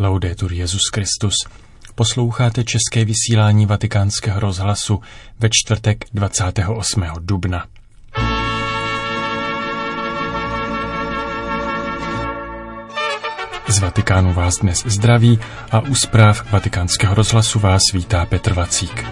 Laudetur Jesus Christus. Posloucháte české vysílání Vatikánského rozhlasu ve čtvrtek 28. dubna. Z Vatikánu vás dnes zdraví a u zpráv Vatikánského rozhlasu vás vítá Petr Vacík.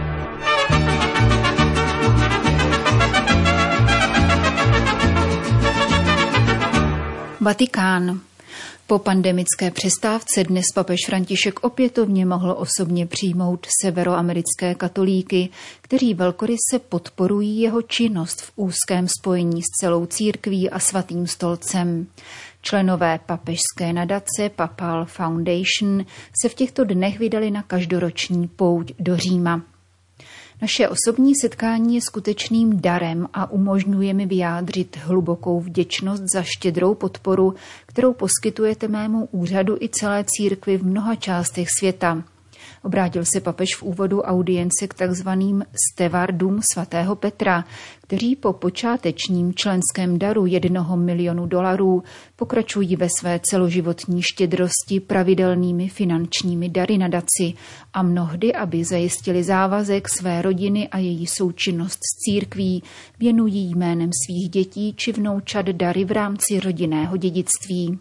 Vatikán. Po pandemické přestávce dnes papež František opětovně mohl osobně přijmout severoamerické katolíky, kteří velkoryse podporují jeho činnost v úzkém spojení s celou církví a svatým stolcem. Členové papežské nadace Papal Foundation se v těchto dnech vydali na každoroční pouť do Říma. Naše osobní setkání je skutečným darem a umožňuje mi vyjádřit hlubokou vděčnost za štědrou podporu, kterou poskytujete mému úřadu i celé církvi v mnoha částech světa. Obrátil se papež v úvodu audience k takzvaným stevardům svatého Petra, kteří po počátečním členském daru $1 milionu pokračují ve své celoživotní štědrosti pravidelnými finančními dary nadaci a mnohdy, aby zajistili závazek své rodiny a její součinnost s církví, věnují jménem svých dětí či vnoučat dary v rámci rodinného dědictví.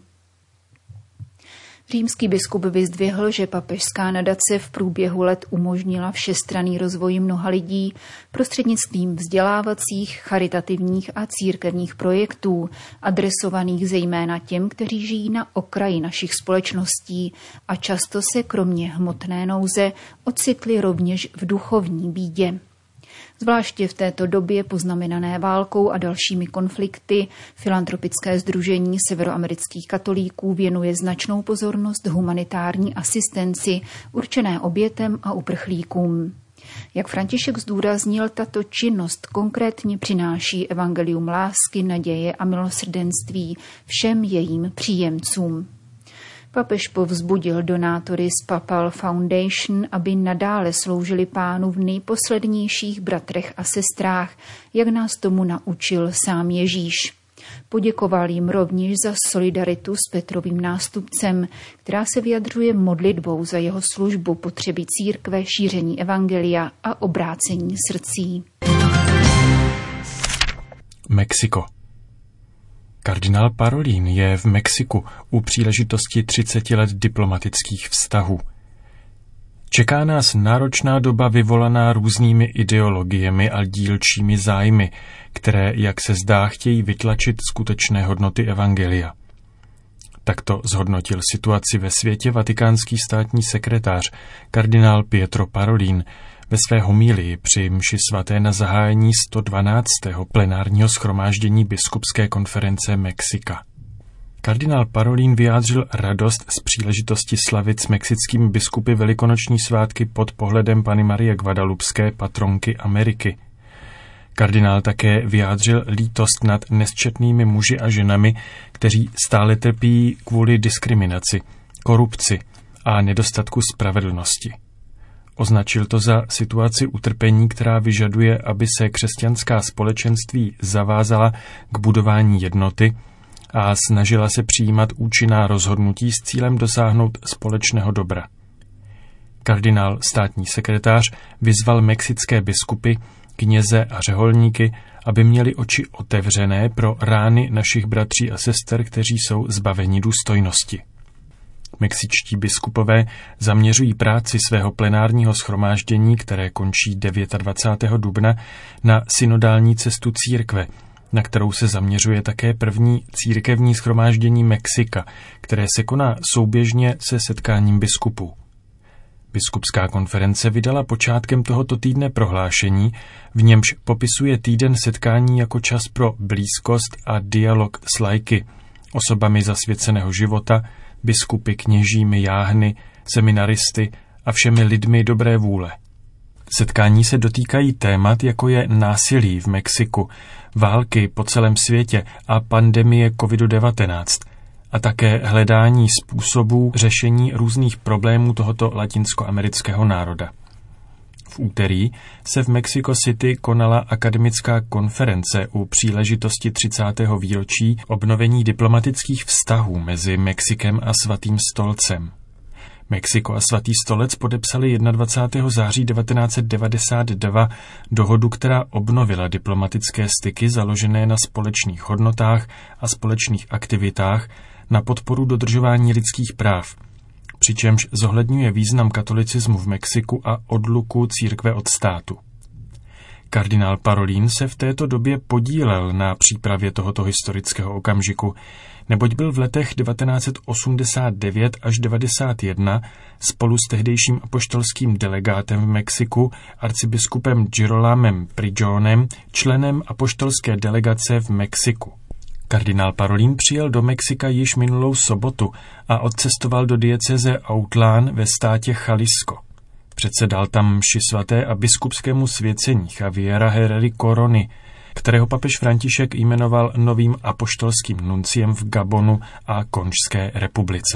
Římský biskup vyzdvihl, že papežská nadace v průběhu let umožnila všestranný rozvoj mnoha lidí prostřednictvím vzdělávacích, charitativních a církevních projektů, adresovaných zejména těm, kteří žijí na okraji našich společností a často se kromě hmotné nouze ocitli rovněž v duchovní bídě. Zvláště v této době poznamenané válkou a dalšími konflikty filantropické sdružení severoamerických katolíků věnuje značnou pozornost humanitární asistenci určené obětem a uprchlíkům. Jak František zdůraznil, tato činnost konkrétně přináší evangelium lásky, naděje a milosrdenství všem jejím příjemcům. Papež povzbudil donátory z Papal Foundation, aby nadále sloužili Pánu v nejposlednějších bratrech a sestrách, jak nás tomu naučil sám Ježíš. Poděkoval jim rovněž za solidaritu s Petrovým nástupcem, která se vyjadřuje modlitbou za jeho službu, potřeby církve, šíření evangelia a obrácení srdcí. Mexiko. Kardinál Parolin je v Mexiku u příležitosti 30 let diplomatických vztahů. Čeká nás náročná doba vyvolaná různými ideologiemi a dílčími zájmy, které, jak se zdá, chtějí vytlačit skutečné hodnoty evangelia. Takto zhodnotil situaci ve světě vatikánský státní sekretář kardinál Pietro Parolin ve své homílii při mši svaté na zahájení 112. plenárního shromáždění biskupské konference Mexika. Kardinál Parolin vyjádřil radost z příležitosti slavit s mexickými biskupy velikonoční svátky pod pohledem Panny Marie Guadalupské, patronky Ameriky. Kardinál také vyjádřil lítost nad nesčetnými muži a ženami, kteří stále trpí kvůli diskriminaci, korupci a nedostatku spravedlnosti. Označil to za situaci utrpení, která vyžaduje, aby se křesťanská společenství zavázala k budování jednoty a snažila se přijímat účinná rozhodnutí s cílem dosáhnout společného dobra. Kardinál státní sekretář vyzval mexické biskupy, kněze a řeholníky, aby měli oči otevřené pro rány našich bratří a sester, kteří jsou zbaveni důstojnosti. Mexičtí biskupové zaměřují práci svého plenárního shromáždění, které končí 29. dubna, na synodální cestu církve, na kterou se zaměřuje také první církevní shromáždění Mexika, které se koná souběžně se setkáním biskupů. Biskupská konference vydala počátkem tohoto týdne prohlášení, v němž popisuje týden setkání jako čas pro blízkost a dialog s laiky, osobami zasvěceného života, biskupy, kněžími, jáhny, seminaristy a všemi lidmi dobré vůle. Setkání se dotýkají témat, jako je násilí v Mexiku, války po celém světě a pandemie COVID-19 a také hledání způsobů řešení různých problémů tohoto latinskoamerického národa. V úterý se v Mexico City konala akademická konference u příležitosti 30. výročí obnovení diplomatických vztahů mezi Mexikem a Svatým stolcem. Mexiko a Svatý stolec podepsali 21. září 1992 dohodu, která obnovila diplomatické styky založené na společných hodnotách a společných aktivitách na podporu dodržování lidských práv, přičemž zohledňuje význam katolicismu v Mexiku a odluku církve od státu. Kardinál Parolin se v této době podílel na přípravě tohoto historického okamžiku, neboť byl v letech 1989 až 1991 spolu s tehdejším apoštolským delegátem v Mexiku, arcibiskupem Girolamem Prijonem, členem apoštolské delegace v Mexiku. Kardinál Parolin přijel do Mexika již minulou sobotu a odcestoval do diecéze Autlán ve státě Jalisco. Předsedal tam mši svaté a biskupskému svěcení Javiera Herrera Corony, kterého papež František jmenoval novým apoštolským nunciem v Gabonu a Konžské republice.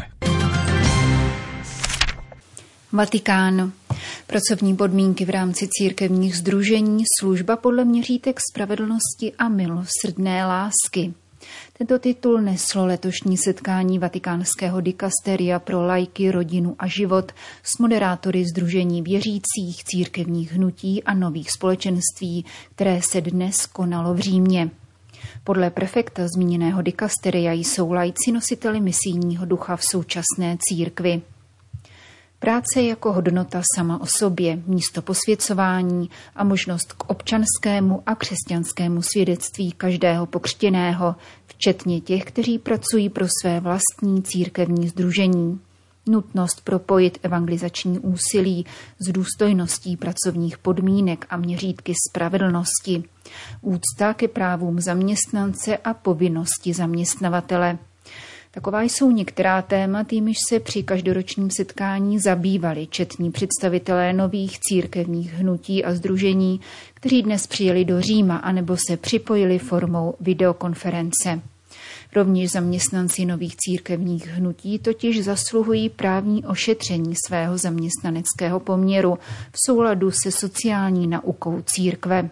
Vatikán. Pracovní podmínky v rámci církevních sdružení, služba podle měřítek spravedlnosti a milosrdné lásky. Tento titul neslo letošní setkání Vatikánského dikasteria pro laiky, rodinu a život s moderátory sdružení věřících, církevních hnutí a nových společenství, které se dnes konalo v Římě. Podle prefekta zmíněného dikasteria jsou laici nositeli misijního ducha v současné církvi. Práce jako hodnota sama o sobě, místo posvěcování a možnost k občanskému a křesťanskému svědectví každého pokřtěného, včetně těch, kteří pracují pro své vlastní církevní sdružení. Nutnost propojit evangelizační úsilí s důstojností pracovních podmínek a měřítky spravedlnosti. Úcta ke právům zaměstnance a povinnosti zaměstnavatele. Taková jsou některá témat, jimiž se při každoročním setkání zabývali četní představitelé nových církevních hnutí a sdružení, kteří dnes přijeli do Říma anebo se připojili formou videokonference. Rovněž zaměstnanci nových církevních hnutí totiž zasluhují právní ošetření svého zaměstnaneckého poměru v souladu se sociální naukou církve.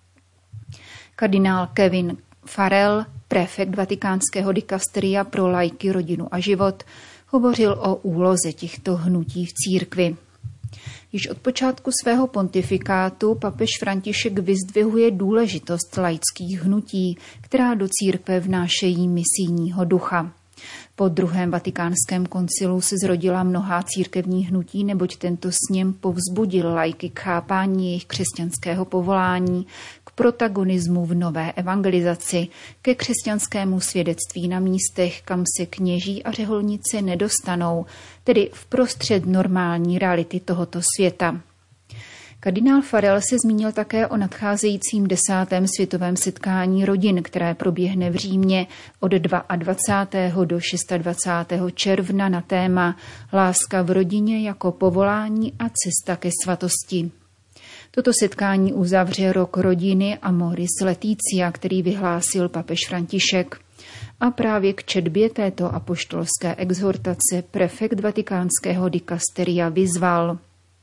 Kardinál Kevin Farrell, prefekt Vatikánského dikasteria pro laiky, rodinu a život, hovořil o úloze těchto hnutí v církvi. Již od počátku svého pontifikátu papež František vyzdvihuje důležitost laických hnutí, která do církve vnášejí misijního ducha. Po druhém vatikánském koncilu se zrodila mnohá církevní hnutí, neboť tento sněm povzbudil laiky k chápání jejich křesťanského povolání, k protagonismu v nové evangelizaci, ke křesťanskému svědectví na místech, kam se kněží a řeholnice nedostanou, tedy vprostřed normální reality tohoto světa. Kardinál Farrell se zmínil také o nadcházejícím 10. světovém setkání rodin, které proběhne v Římě od 22. do 26. června na téma Láska v rodině jako povolání a cesta ke svatosti. Toto setkání uzavře rok rodiny Amoris Laetitia, který vyhlásil papež František. A právě k četbě této apoštolské exhortace prefekt Vatikánského dikasteria vyzval: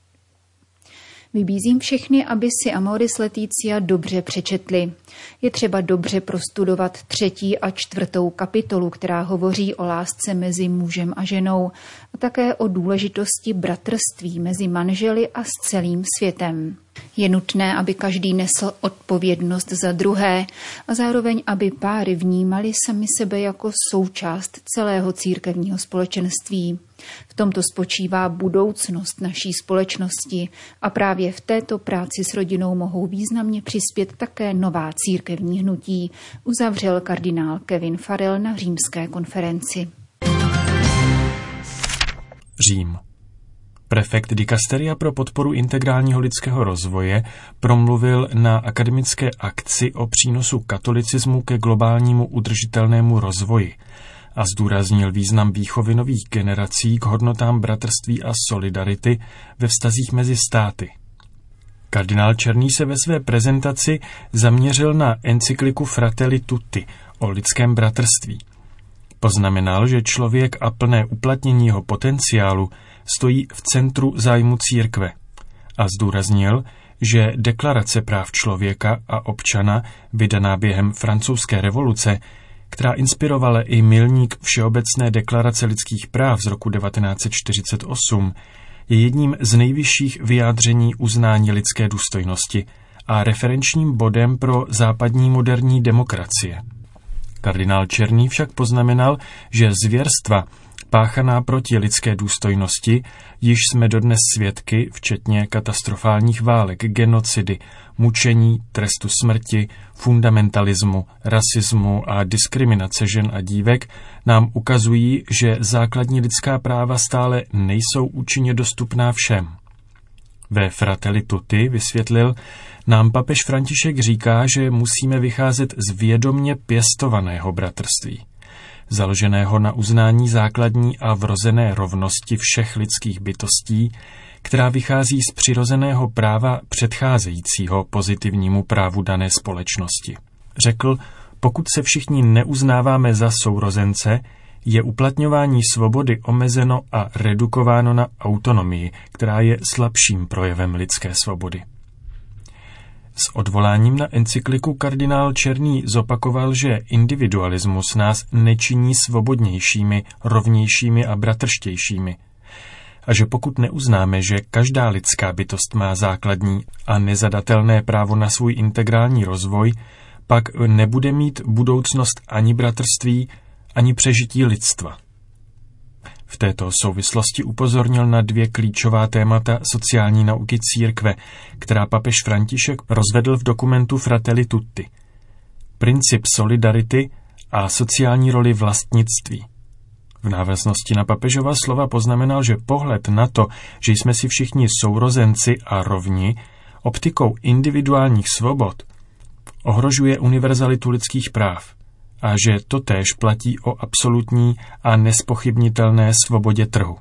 Vybízím všechny, aby si Amoris Laetitia dobře přečetli. Je třeba dobře prostudovat 3. a 4. kapitolu, která hovoří o lásce mezi mužem a ženou a také o důležitosti bratrství mezi manželi a s celým světem. Je nutné, aby každý nesl odpovědnost za druhé a zároveň, aby páry vnímali sami sebe jako součást celého církevního společenství. V tomto spočívá budoucnost naší společnosti a právě v této práci s rodinou mohou významně přispět také nová církevní hnutí, uzavřel kardinál Kevin Farrell na římské konferenci. Řím. Prefekt dikasteria pro podporu integrálního lidského rozvoje promluvil na akademické akci o přínosu katolicismu ke globálnímu udržitelnému rozvoji a zdůraznil význam výchovy nových generací k hodnotám bratrství a solidarity ve vztazích mezi státy. Kardinál Černý se ve své prezentaci zaměřil na encykliku Fratelli Tutti o lidském bratrství. Poznamenal, že člověk a plné uplatnění jeho potenciálu stojí v centru zájmu církve a zdůraznil, že Deklarace práv člověka a občana, vydaná během francouzské revoluce, která inspirovala i milník Všeobecné deklarace lidských práv z roku 1948, je jedním z nejvyšších vyjádření uznání lidské důstojnosti a referenčním bodem pro západní moderní demokracie. Kardinál Černý však poznamenal, že zvěrstva páchaná proti lidské důstojnosti již jsme dodnes svědky, včetně katastrofálních válek, genocidy, mučení, trestu smrti, fundamentalismu, rasismu a diskriminace žen a dívek, nám ukazují, že základní lidská práva stále nejsou účinně dostupná všem. Ve Fratelli Tutti vysvětlil, nám papež František říká, že musíme vycházet z vědomně pěstovaného bratrství, založeného na uznání základní a vrozené rovnosti všech lidských bytostí, která vychází z přirozeného práva předcházejícího pozitivnímu právu dané společnosti. Řekl, pokud se všichni neuznáváme za sourozence, je uplatňování svobody omezeno a redukováno na autonomii, která je slabším projevem lidské svobody. S odvoláním na encykliku kardinál Černý zopakoval, že individualismus nás nečiní svobodnějšími, rovnějšími a bratrštějšími. A že pokud neuznáme, že každá lidská bytost má základní a nezadatelné právo na svůj integrální rozvoj, pak nebude mít budoucnost ani bratrství, ani přežití lidstva. V této souvislosti upozornil na 2 klíčová témata sociální nauky církve, která papež František rozvedl v dokumentu Fratelli Tutti. Princip solidarity a sociální roli vlastnictví. V návaznosti na papežova slova poznamenal, že pohled na to, že jsme si všichni sourozenci a rovni, optikou individuálních svobod, ohrožuje univerzalitu lidských práv a že totéž platí o absolutní a nespochybnitelné svobodě trhu.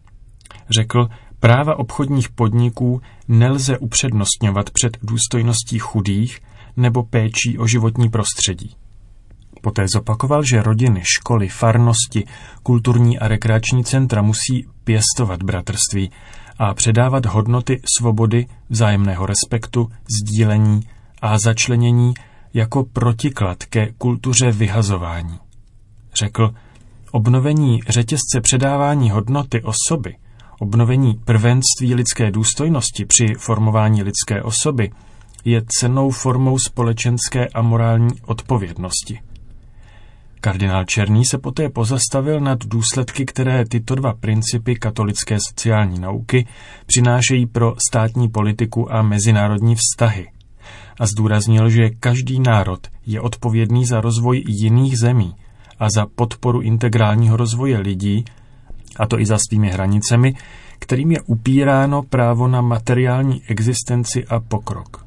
Řekl, práva obchodních podniků nelze upřednostňovat před důstojností chudých nebo péčí o životní prostředí. Poté zopakoval, že rodiny, školy, farnosti, kulturní a rekreační centra musí pěstovat bratrství a předávat hodnoty svobody, vzájemného respektu, sdílení a začlenění jako protiklad ke kultuře vyhazování. Řekl, obnovení řetězce předávání hodnoty osoby, obnovení prvenství lidské důstojnosti při formování lidské osoby je cennou formou společenské a morální odpovědnosti. Kardinál Černý se poté pozastavil nad důsledky, které tyto 2 principy katolické sociální nauky přinášejí pro státní politiku a mezinárodní vztahy a zdůraznil, že každý národ je odpovědný za rozvoj jiných zemí a za podporu integrálního rozvoje lidí, a to i za svými hranicemi, kterým je upíráno právo na materiální existenci a pokrok.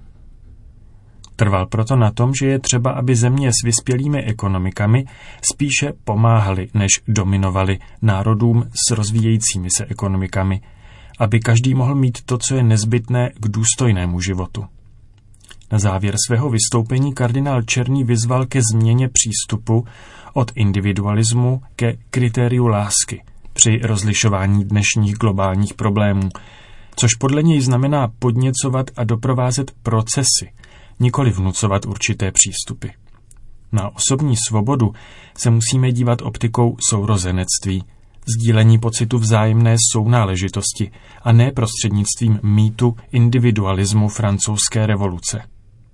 Trval proto na tom, že je třeba, aby země s vyspělými ekonomikami spíše pomáhaly, než dominovaly národům s rozvíjejícími se ekonomikami, aby každý mohl mít to, co je nezbytné k důstojnému životu. Na závěr svého vystoupení kardinál Černý vyzval ke změně přístupu od individualismu ke kritériu lásky při rozlišování dnešních globálních problémů, což podle něj znamená podněcovat a doprovázet procesy, nikoli vnucovat určité přístupy. Na osobní svobodu se musíme dívat optikou sourozenectví, sdílení pocitu vzájemné sounáležitosti a ne prostřednictvím mýtu individualismu francouzské revoluce.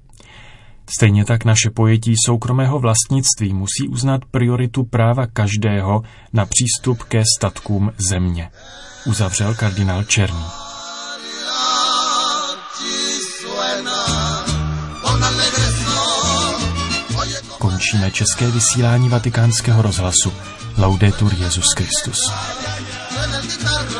Stejně tak naše pojetí soukromého vlastnictví musí uznat prioritu práva každého na přístup ke statkům země, uzavřel kardinál Černý. Končíme české vysílání Vatikánského rozhlasu. Laudetur Jesus Christus.